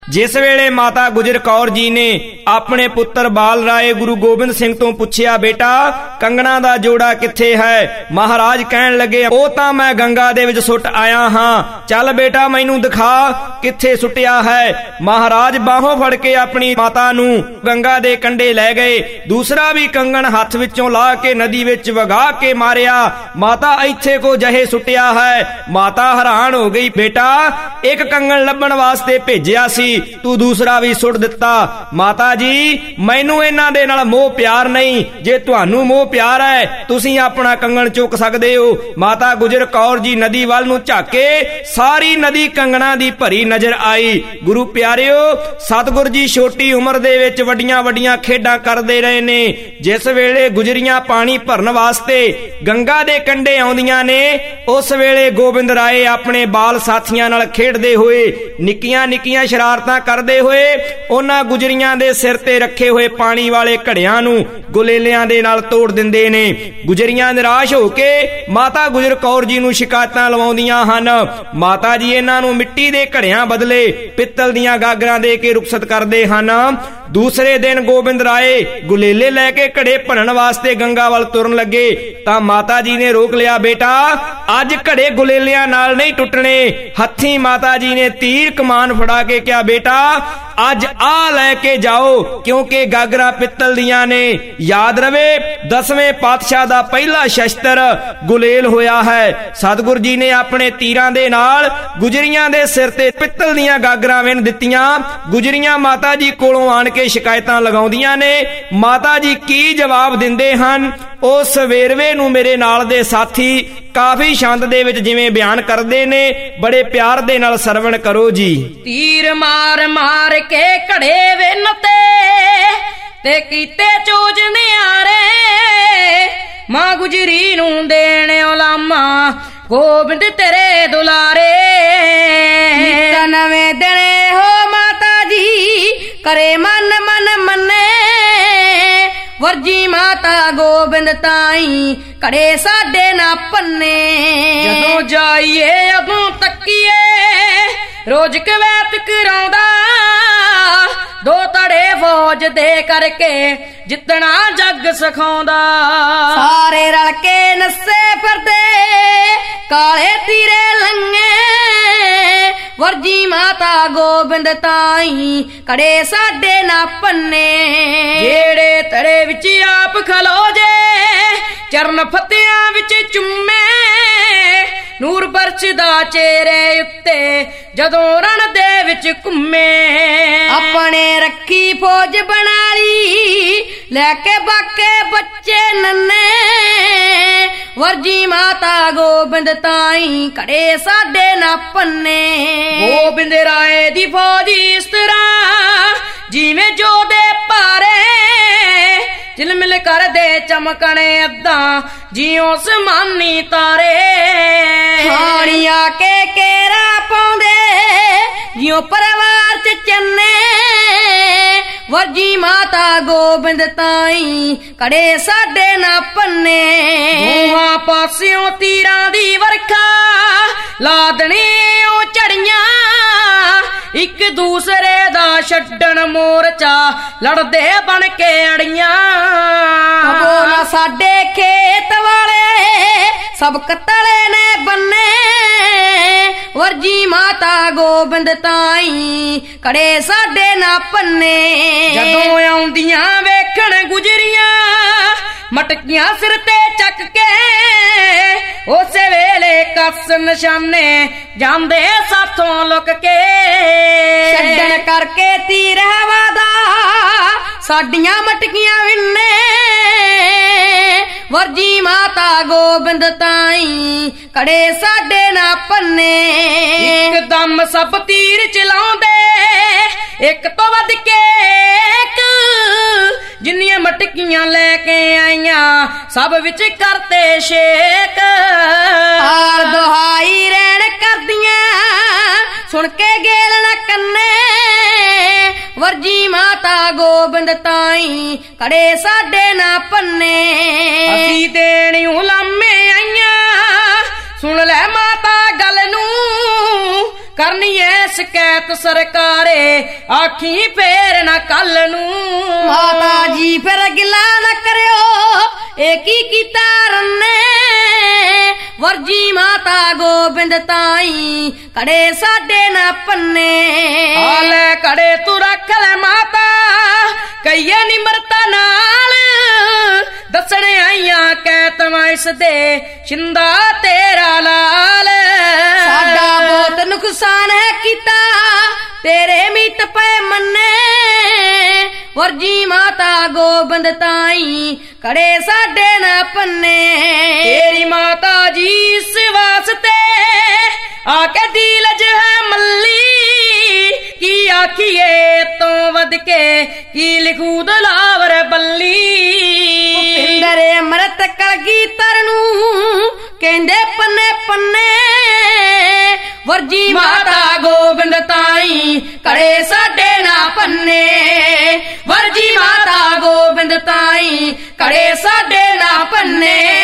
ਜਿਸ ਵੇਲੇ ਮਾਤਾ ਗੁਜਰ ਕੌਰ ਜੀ ਨੇ ਆਪਣੇ ਪੁੱਤਰ ਬਾਲ ਰਾਏ ਗੁਰੂ ਗੋਬਿੰਦ ਸਿੰਘ ਤੋਂ ਪੁੱਛਿਆ, ਬੇਟਾ ਕੰਗਣਾ ਦਾ ਜੋੜਾ ਕਿੱਥੇ ਹੈ? ਮਹਾਰਾਜ ਕਹਿਣ ਲੱਗੇ, ਉਹ ਤਾਂ ਮੈਂ ਗੰਗਾ ਦੇ ਵਿੱਚ ਸੁੱਟ ਆਇਆ ਹਾਂ। ਚੱਲ ਬੇਟਾ ਮੈਨੂੰ ਦਿਖਾ ਕਿੱਥੇ ਸੁੱਟਿਆ ਹੈ। ਮਹਾਰਾਜ ਬਾਹੋਂ ਫੜ ਕੇ ਆਪਣੀ ਮਾਤਾ ਨੂੰ ਗੰਗਾ ਦੇ ਕੰਢੇ ਲੈ ਗਏ। ਦੂਸਰਾ ਵੀ ਕੰਗਣ ਹੱਥ ਵਿੱਚੋਂ ਲਾ ਕੇ ਨਦੀ ਵਿੱਚ ਵਗਾ ਕੇ ਮਾਰਿਆ। ਮਾਤਾ ਇੱਥੇ ਕੋ ਜਹੇ ਸੁੱਟਿਆ ਹੈ। ਮਾਤਾ ਹੈਰਾਨ ਹੋ ਗਈ, ਬੇਟਾ ਇੱਕ ਕੰਗਣ ਲੱਭਣ ਵਾਸਤੇ ਭੇਜਿਆ ਸੀ, ਤੂੰ ਦੂਸਰਾ ਵੀ ਸੁੱਟ ਦਿੱਤਾ। ਮਾਤਾ ਜੀ ਮੈਨੂੰ ਇਹਨਾਂ ਦੇ ਨਾਲ ਮੋਹ ਪਿਆਰ ਨਹੀਂ, ਜੇ ਤੁਹਾਨੂੰ ਮੋਹ ਪਿਆਰ ਹੈ ਤੁਸੀਂ ਆਪਣਾ ਕੰਗਣ ਚੁੱਕ ਸਕਦੇ ਹੋ। ਮਾਤਾ ਗੁਜਰ ਕੌਰ ਜੀ ਨਦੀ ਵੱਲ ਨੂੰ ਝਾਕੇ, ਸਾਰੀ ਨਦੀ ਕੰਗਣਾ ਦੀ ਭਰੀ ਨਜ਼ਰ ਆਈ। ਗੁਰੂ ਪਿਆਰਿਓ, ਸਤਿਗੁਰ ਜੀ ਛੋਟੀ ਉਮਰ ਦੇ ਵਿੱਚ ਵੱਡੀਆਂ ਵੱਡੀਆਂ ਖੇਡਾਂ ਕਰਦੇ ਰਹੇ ਨੇ। ਜਿਸ ਵੇਲੇ ਗੁਜਰੀਆਂ ਪਾਣੀ ਭਰਨ ਵਾਸਤੇ ਗੰਗਾ ਦੇ ਕੰਢੇ ਆਉਂਦੀਆਂ ਨੇ, ਉਸ ਵੇਲੇ ਗੋਬਿੰਦ ਰਾਏ ਆਪਣੇ ਬਾਲ ਸਾਥੀਆਂ ਨਾਲ ਖੇਡਦੇ ਹੋਏ, ਨਿੱਕੀਆਂ ਨਿੱਕੀਆਂ ਸ਼ਰਾਰਤਾਂ ਕਰਦੇ ਹੋਏ, ਉਹਨਾਂ ਗੁਜਰੀਆਂ ਦੇ ਸਿਰ ਤੇ ਰੱਖੇ ਹੋਏ ਪਾਣੀ ਵਾਲੇ ਘੜਿਆਂ ਨੂੰ ਗੁਲੇਲਿਆਂ ਦੇ ਨਾਲ ਤੋੜ ਦਿੰਦੇ ਨੇ। ਗੁਜਰੀਆਂ ਨਿਰਾਸ਼ ਹੋ ਕੇ ਮਾਤਾ ਗੁਜਰ ਕੌਰ ਜੀ ਨੂੰ ਸ਼ਿਕਾਇਤਾਂ ਲਵਾਉਂਦੀਆਂ ਹਨ। ਮਾਤਾ ਜੀ ਇਹਨਾਂ ਨੂੰ ਮਿੱਟੀ ਦੇ ਘੜਿਆਂ ਬਦਲੇ ਪਿੱਤਲ ਦੀਆਂ ਗਾਗਰਾਂ ਦੇ ਕੇ ਰੁਖਸਤ ਕਰਦੇ ਹਨ। ਦੂਸਰੇ ਦਿਨ ਗੋਬਿੰਦ ਰਾਏ ਗੁਲੇਲੇ ਲੈ ਕੇ ਘੜੇ ਭਰਨ ਵਾਸਤੇ ਗੰਗਾ ਵੱਲ ਤੁਰਨ ਲੱਗੇ ਤਾਂ ਮਾਤਾ ਜੀ ਨੇ ਰੋਕ ਲਿਆ, ਬੇਟਾ ਅੱਜ ਘੜੇ ਗੁਲੇਲਿਆਂ ਨਾਲ ਨਹੀਂ ਟੁੱਟਣੇ। ਹੱਥੀਂ ਮਾਤਾ ਜੀ ਨੇ ਤੀਰ ਕਮਾਨ ਫੜਾ ਕੇ ਕਿਹਾ, ਬੇਟਾ ਅੱਜ ਆ ਲੈ ਕੇ ਜਾਓ, ਕਿਉਂਕਿ ਗਾਗਰਾਂ ਪਿੱਤਲ ਦੀਆਂ ਨੇ। ਯਾਦ ਰਵੇ 10ਵੇਂ ਪਾਤਸ਼ਾਹ ਦਾ ਪਹਿਲਾ ਸ਼ਸਤਰ ਗੁਲੇਲ ਹੋਇਆ ਹੈ। ਸਤਿਗੁਰ ਜੀ ਨੇ ਆਪਣੇ ਤੀਰਾਂ ਦੇ ਨਾਲ ਗੁਜਰੀਆਂ ਦੇ ਸਿਰ ਤੇ ਪਿੱਤਲ ਦੀਆਂ ਗਾਗਰਾਂ ਵਿੰਨ ਦਿੱਤੀਆਂ। ਗੁਜਰੀਆਂ ਮਾਤਾ ਜੀ ਕੋਲੋਂ ਆਣ ਕੇ ਸ਼ਿਕਾਇਤਾਂ ਲਗਾਉਂਦੀਆਂ ਨੇ। ਮਾਤਾ ਜੀ ਕੀ ਜਵਾਬ ਦਿੰਦੇ ਹਨ, ਉਸ ਵੇਰਵੇ ਨੂੰ ਮੇਰੇ ਨਾਲ ਦੇ ਸਾਥੀ ਕਾਫੀ ਛੰਦ ਦੇ ਵਿੱਚ ਜਿਵੇਂ ਬਿਆਨ ਕਰਦੇ ਨੇ, ਬੜੇ ਪਿਆਰ ਦੇ ਨਾਲ ਸਰਵਣ ਕਰੋ ਜੀ। ਤੀਰ ਮਾਰ ਮਾਰ ਕੇ ਘੜੇ ਵਿੰਨ ਤੇ ਕੀਤੇ ਚੂਜ ਨਿਆਰੇ, ਮਾਂ ਗੁਜਰੀ ਨੂੰ ਦੇਣ ਉਲਾਮਾ ਗੋਬਿੰਦ ਤੇਰੇ ਦੁਲਾਰੇ। ਨਿਤ ਨਵੇਂ ਦਿਨੇ ਹੋ ਮਾਤਾ ਜੀ ਕਰੇ ਮਨ ਮਨ ਮੰਨੇ, ਵਰਜੀ ਮਾਤਾ ਗੋਬਿੰਦ ਤਾਈ ਘੜੇ ਸਾਡੇ ਨਾ ਪੰਨੇ। ਜਦੋਂ ਜਾਈਏ ਉਦੋਂ ਤੱਕੀਏ ਰੋਜ਼ ਕਵੈਤ ਕਰਾਉਂਦਾ, ਦੋ ਤੜੇ ਫੌਜ ਦੇ ਕਰਕੇ ਜਿੱਤਣਾ ਜੱਗ ਸਿਖਾਉਂਦਾ। ਸਾਰੇ ਰਲ ਕੇ ਨੱਸੇ ਫਿਰਦੇ ਕਾਲੇ ਤੀਰੇ ਲੰਗੇ, ਵਰਜੀ ਮਾਤਾ ਗੋਬਿੰਦ ਤਾਈ ਘੜੇ ਸਾਡੇ ਨਾ ਪੰਨੇ। ਜਿਹੜੇ ਤੜੇ ਵਿੱਚ ਆਪ ਖਲੋ ਜੇ ਚਰਨ ਫਤਿਆਂ ਵਿੱਚ ਚੁੰਮੇ, ਨੂਰ ਬਰਛਦਾ ਚਿਹਰੇ ਉੱਤੇ ਜਦੋਂ ਰਣ ਦੇ ਵਿੱਚ ਘੁੰਮੇ। ਆਪਣੇ ਰੱਖੀ ਫੌਜ ਬਣਾ ਲਈ ਲੈ ਕੇ ਬਾਕੇ ਬੱਚੇ ਨੰਨੇ, ਵਰਜੀ ਮਾਤਾ ਗੋਬਿੰਦ ਤਾਈ ਘੜੇ ਸਾਡੇ ਨਾ ਪੰਨੇ। ਗੋਬਿੰਦ ਰਾਏ ਦੀ ਫੌਜ ਇਸ ਤਰ੍ਹਾਂ ਜਿਵੇਂ ਜੋਦੇ ਭਾਰੇ, ਝਿਲਮਿਲ ਕਰਦੇ ਚਮਕਣੇ ਅੱਧਾਂ ਜਿਉਂ ਸਮਾਨੀ ਤਾਰੇ। ਹਾਣੀਆਂ ਕੇ ਕੇਰਾ ਪਾਉਂਦੇ ਜਿਉਂ ਪਰਿਵਾਰ ਚ ਚੰਨੇ, ਵਰਜੀ ਮਾਤਾ ਗੋਬਿੰਦ ਤਾਈ ਘੜੇ ਸਾਡੇ ਨਾ ਪੰਨੇ। ਦੋਹਾਂ ਪਾਸਿਓਂ ਤੀਰਾਂ ਦੀ ਵਰਖਾ ਲਾਦਣੀ ਉਹ ਝੜੀਆਂ, ਇੱਕ ਦੂਸਰੇ ਦਾ ਛੱਡਣ ਮੋਰਚਾ ਲੜਦੇ ਬਣ ਕੇ ਅੜੀਆਂ। ਕਬੋ ਨਾ ਸਾਡੇ ਖੇਤ ਵਾਲੇ ਸਭ ਕਤਲੇ ਨੇ ਬੰਨੇ, ਵਰਜੀ ਮਾਤਾ ਗੋਬਿੰਦ ਤਾਈ ਘੜੇ ਸਾਡੇ ਨਾ ਪੰਨੇ। ਜਦੋਂ ਆਉਂਦੀਆਂ ਵੇਖਣ ਗੁਜਰੀਆਂ ਮਟਕੀਆਂ ਸਿਰ ਤੇ ਚੱਕ ਕੇ, ਉਸੇ ਵੇਲੇ ਕੱਸ ਨਿਸ਼ਾਨੇ ਜਾਂਦੇ ਸਾਥੋਂ ਲੁਕ ਕੇ। ਛੱਡਣ ਕਰਕੇ ਤੀਰ ਹਵਾ ਦਾ ਸਾਡੀਆਂ ਮਟਕੀਆਂ ਵਿੰਨੇ, ਵਰਜੀ ਮਾਤਾ ਗੋਬਿੰਦ ਤਾਈ ਘੜੇ ਸਾਡੇ ਨਾ ਪੰਨੇ। ਇੱਕਦਮ ਸਭ ਤੀਰ ਚਲਾਉਂਦੇ ਇੱਕ ਤੋਂ ਵੱਧ ਕੇ ਇੱਕ, ਜਿੰਨੀਆਂ ਮਟਕੀਆਂ ਲੈ ਕੇ ਆਈਆਂ ਸਭ ਵਿੱਚ ਕਰਤੇ ਸ਼ੇਕ। ਹਾਰ ਦੁਹਾਈ ਰਹਿਣ ਕਰਦੀਆਂ ਸੁਣ ਕੇ ਗੇਲ ਨਾ ਕੰਨੇ, ਵਰਜੀ ਮਾਤਾ ਗੋਬਿੰਦ ਤਾਈ ਘੜੇ ਸਾਡੇ ਨਾ ਪੰਨੇ। ਅਸੀਂ ਦੇਣ ਉਲਾਮੇ ਆਈਆਂ ਸੁਣ ਲੈ ਮਾਤਾ ਗੱਲ ਨੂੰ, ਕਰਨੀ ਐ ਸ਼ਿਕਾਇਤ ਸਰਕਾਰੇ ਆਖੀ ਫੇਰ ਨਾ ਕੱਲ ਨੂੰ। ਮਾਤਾ ਜੀ ਫਿਰ ਗਿਲਾ ਨਾ ਕਰਿਓ ਇਹ ਕੀ ਕੀਤਾ ਰੰਨੇ ਵਰਜੀ ਮਾਤਾ ਗੋਬਿੰਦ ਤਾਈ ਕੜੇ ਸਾਡੇ ਨਾ ਪੰਨੇ। ਆ ਲੈ ਕੜੇ ਤੂੰ ਰੱਖ ਲੈ ਮਾਤਾ ਕਈਏ ਨਿਮਰਤਾ ਨਾਲ ਦੱਸਣ ਆਈਆਂ ਕੈਤਵਾਂ ਇਸ ਦੇ ਛਿੰਦਾ ਤੇਰਾ ਲਾਲ। ਸਾਡਾ ਬਹੁਤ ਨੁਕਸਾਨ ਹੈ ਕੀਤਾ ਤੇਰੇ ਮੀਤ ਪਏ ਮੰਨੇ ਵਰਜੀ ਮਾਤਾ ਗੋਬਿੰਦ ਤਾਈ ਕੜੇ ਸਾਡੇ ਨਾ ਪੰਨੇ। ਤੇਰੀ ਮਾਤਾ ਜੀ ਇਸ ਵਾਸਤੇ ਆ ਕੇ ਦਿਲਜ ਹੈ ਮੱਲੀ ਕੀ ਆਖੀਏ ਤੋਂ ਵਧ ਕੇ ਕੀ ਲਿਖੂ ਦਲਾਵਰ ਬੱਲੀ। ਭੁਪਿੰਦਰ ਅਮਰਤ ਕਲਗੀਧਰ ਨੂੰ ਕਹਿੰਦੇ ਪੰਨੇ ਪੰਨੇ ਵਰਜੀ ਮਾਤਾ ਗੋਬਿੰਦ ਤਾਈ ਕੜੇ ਸਾਡੇ ਨਾ ਪੰਨੇ ਵਰਜੀ ਮਾਤਾ ਗੋਬਿੰਦ ਤਾਈ ਕੜੇ ਸਾਡੇ ਨਾ ਪੰਨੇ।